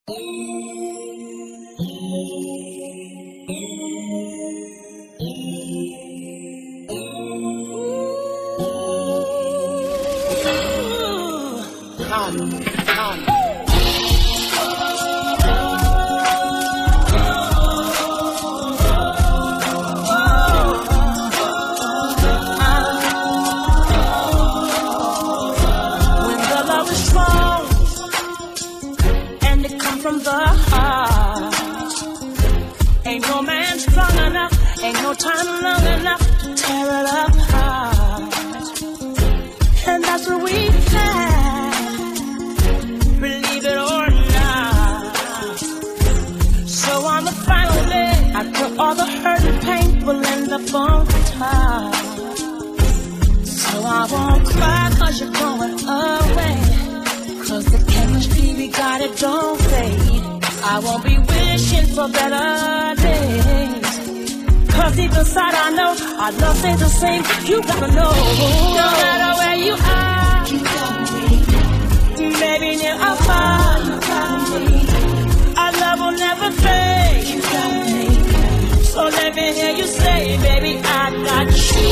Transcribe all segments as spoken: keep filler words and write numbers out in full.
From the heart, ain't no man strong enough, ain't no time long enough to tear it apart. And that's what we had, believe it or not. So on the final day, after all the hurt and pain, we'll end up on top. So I won't cry 'cause you're going away, 'cause the chemistry we got, it don't fade. I won't be wishing for better days, 'cause deep inside I know our love stays the same. You gotta know, no matter where you are, you got me. Maybe near or far, you got me. Our love will never fade, you got me. So let me hear you say, baby, I got you.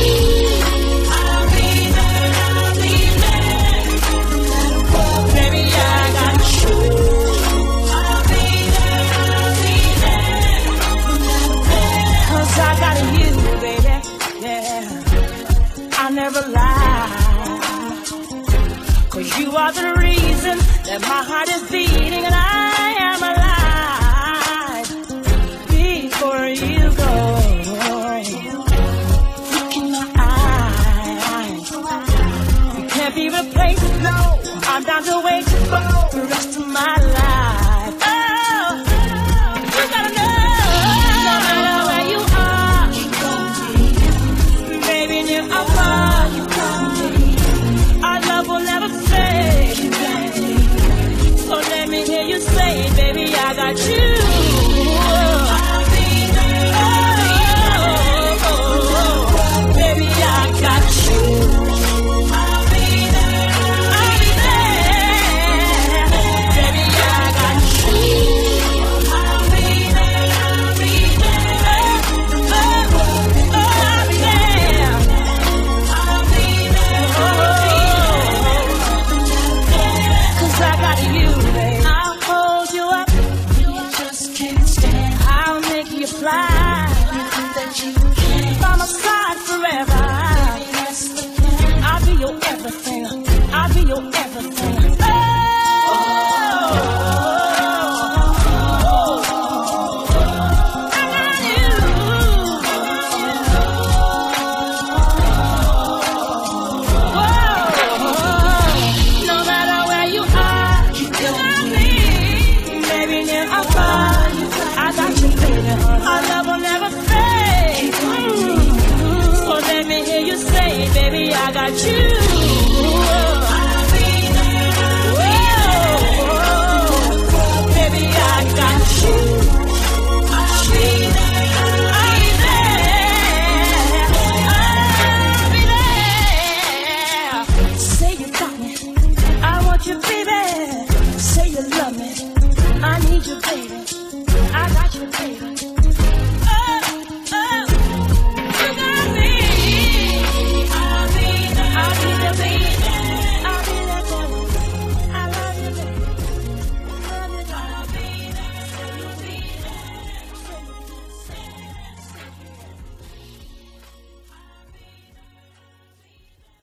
Never lie, 'cause you are the reason that my heart is beating and I am alive. Before you go, look in my eyes. You can't be replaced, no. I'm down to wait for the rest of my life. Oh, you gotta know, no matter where you are, baby, near or far, baby, I got you. I'll be there, oh, oh, oh. Baby, I got you. I'll be there, I'll be there. Baby, I got you. I'll be there, I'll be there. Oh, oh, oh, I'll be there. I'll be there, oh, 'cause I got you, baby. Fly, that you can by my side forever. I'll be your everything. I'll be your everything. Oh, I got you. Whoa. No matter where you are, you got me. Maybe near or far, I got you, baby. Our love will never fade. Mm-hmm. So let me hear you say, baby, I got you. I'll be there, I'll be there. Baby, I got you. I'll be there, I'll be there. I'll be there. Say you got me, I want you, baby. Say you love me, I need you, baby. I got you, baby.